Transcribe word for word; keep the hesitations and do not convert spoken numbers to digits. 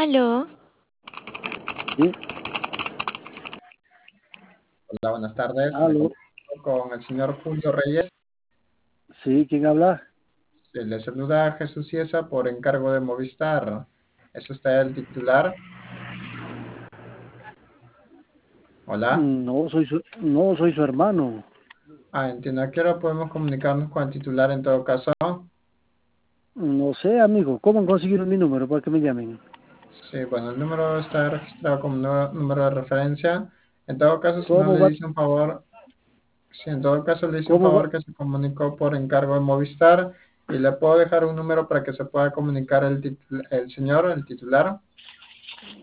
Aló, Sí, Hola, buenas tardes. Me aló, comunico con el señor Julio Reyes. sí, ¿quién habla? Se le saluda Jesús Ciesa por encargo de Movistar. ¿Es usted el titular? Hola. Mm, No, soy su, no, soy su hermano. Ah, entiendo. ¿A qué hora podemos comunicarnos con el titular en todo caso? No sé, amigo, ¿cómo consiguieron mi número para que me llamen? Sí, bueno, el número está registrado como nu- número de referencia. En todo caso, si no ¿Cómo le va, dice un favor, si en todo caso le dice un cómo va? favor que se comunicó por encargo de Movistar y le puedo dejar un número para que se pueda comunicar el, titul- el señor, el titular.